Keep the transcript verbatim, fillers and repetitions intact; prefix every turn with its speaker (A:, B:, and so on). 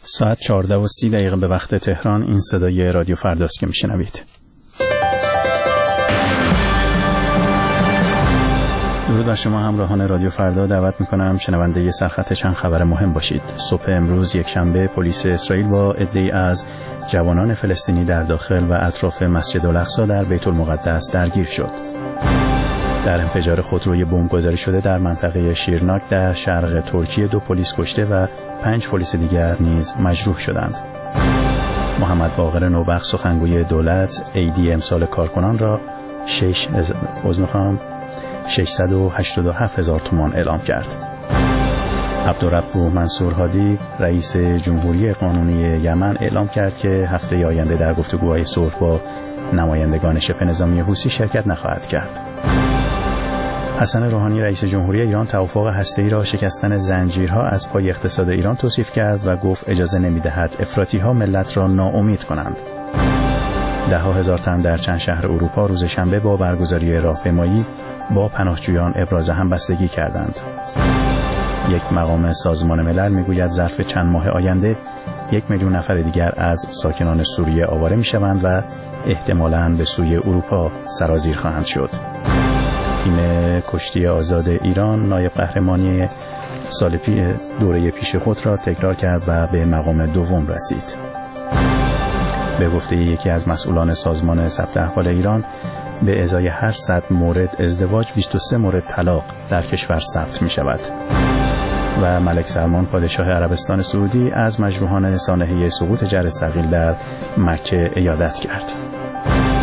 A: ساعت چهارده و سی دقیقه به وقت تهران. این صدای رادیو فرداست که میشنوید. درود بر شما همراهان رادیو فردا. دعوت میکنم شنونده ی سرخط چند خبر مهم باشید. صبح امروز یک شنبه پلیس اسرائیل با عده‌ای از جوانان فلسطینی در داخل و اطراف مسجد الاقصی در بیت المقدس درگیر شد. در انفجار خودروی بمبگذاری شده در منطقه شیرناک در شرق ترکیه دو پلیس کشته و پنج پلیس دیگر نیز مجروح شدند. محمد باقر نوبخت سخنگوی دولت عیدی امسال کارکنان را شش ششصد و هشتاد و هفت هزار تومان اعلام کرد. عبدالرب منصور هادی رئیس جمهوری قانونی یمن اعلام کرد که هفته آینده در گفتگوهای صلح با نمایندگان شبه نظامی حوثی شرکت نخواهد کرد. حسن روحانی رئیس جمهوری ایران توافق هسته‌ای را شکستن زنجیرها از پای اقتصاد ایران توصیف کرد و گفت اجازه نمی‌دهد افراطی‌ها ملت را ناامید کنند. ده ها هزار تن در چند شهر اروپا روز شنبه با برگزاری راهپیمایی با پناهجویان ابراز همبستگی کردند. یک مقام سازمان ملل میگوید ظرف چند ماه آینده یک میلیون نفر دیگر از ساکنان سوریه آواره میشوند و احتمالاً به سوی اروپا سرازیر خواهند شد. تیم کشتی آزاد ایران نایب قهرمانی سال پی دوره پیش خود را تکرار کرد و به مقام دوم رسید. به گفته یکی از مسئولان سازمان ثبت احوال ایران، به ازای هر صد مورد ازدواج بیست و سه مورد طلاق در کشور ثبت می شود. و ملک سلمان پادشاه عربستان سعودی از مجروحان سانحه سقوط جرثقیل در مکه عیادت کرد.